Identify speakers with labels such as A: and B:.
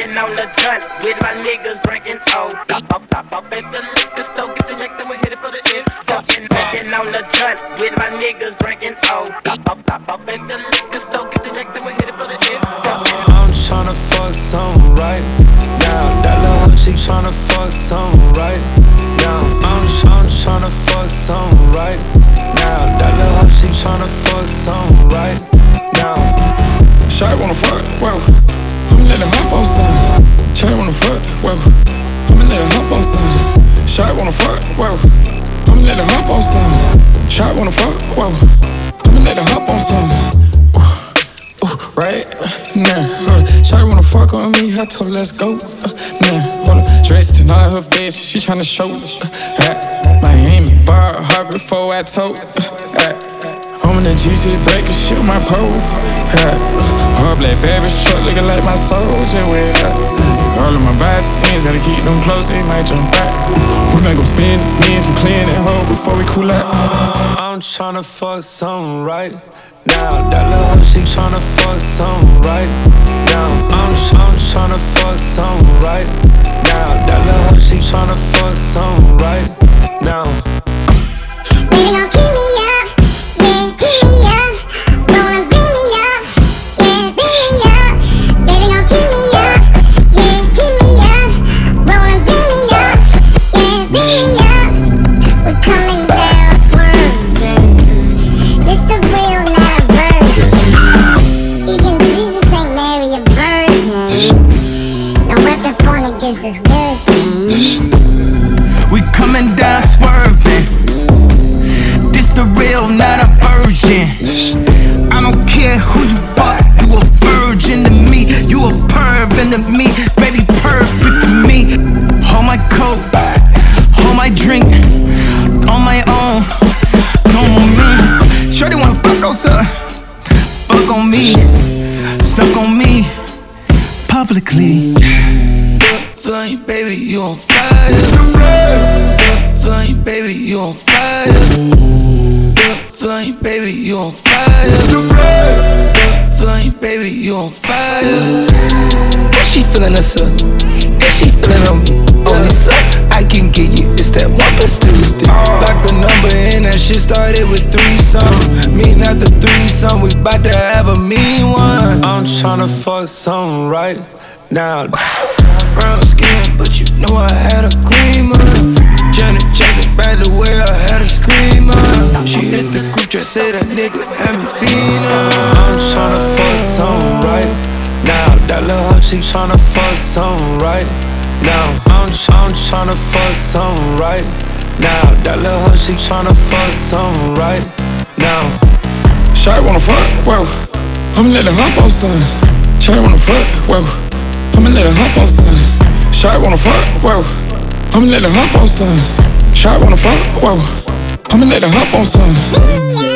A: Smacking on the joint with my niggas drinking old. Stop off at the liquor store, get selected, we headed for the end. Smacking on the joint with my niggas drinking old. Stop off at the liquor store, get selected, we headed for the end.
B: I'm tryna fuck something right now. That little hoe, she tryna fuck something right now. I'm tryna fuck something right now. That little hoe, she tryna fuck something right now.
C: Shawty wanna fuck, whoa. I'ma let her hop on something. Shawty wanna fuck, whoa. I'ma let her hop on something. Shawty wanna fuck, whoa. I'ma let her hop on something. Shawty wanna fuck, whoa. I'ma let her hop on something. Right now, hold up. Shawty wanna fuck on me, I told her let's go. Now, hold up. Dressed in all her face, she tryna show. Miami, bar hard before I told. I'm in the GC breaking shit with my pole. Hard black baby truck looking like my soldier with that. All of my vibes and teens, gotta keep them close, they might jump back. We might go spin and clean that hole before we cool out.
B: I'm tryna fuck something right now. That little hoe, she tryna fuck something right now. I'm tryna fuck something right now. That little hoe, she tryna fuck something right now.
D: Baby, gon' keep me up, yeah, keep me up. Rollin', beat me up, yeah, beat me up. Baby, gon' keep me up, yeah, keep me up. Rollin', beat me up, yeah, beat me up. We're coming down, swerving. This the real, not a virgin. Even Jesus ain't marry a virgin. No weapon formed against us working.
E: We coming down swerving. This the real, not a virgin. I don't care who you fuck, you a virgin to me. You a pervin to me, baby perfect to me. Hold my coat, hold my drink, on my own, don't on me. Shorty wanna fuck on something, fuck on me, suck on me, publicly.
F: Flame, baby, you on fire. Flame, baby, you on fire. Flame, baby, you on fire. Flame, baby, you on fire. If she feeling us up, if she feeling on me, only so I can get you. It's that 1+2. Lock the number in, that shit started with 3-something. Me not the 3-something, we bout to have a mean one.
B: I'm tryna fuck something right now.
F: Brown skin, but you know I had a creamer. Janet Jackson, by the way, I had a screamer. She hit the group chat, say that nigga had me feeding.
B: I'm tryna fuck something right now. That little hoe, she tryna fuck something right now. I'm tryna fuck something right now. That little hoe, she tryna fuck something right now.
C: Shawty wanna fuck, whoa. I'ma let her hop on something. Shawty wanna fuck, whoa. I'ma let her hop on something. Shawty wanna fuck, whoa. I'ma let her hop on something. Shawty wanna fuck, whoa. I'ma let her hop on something.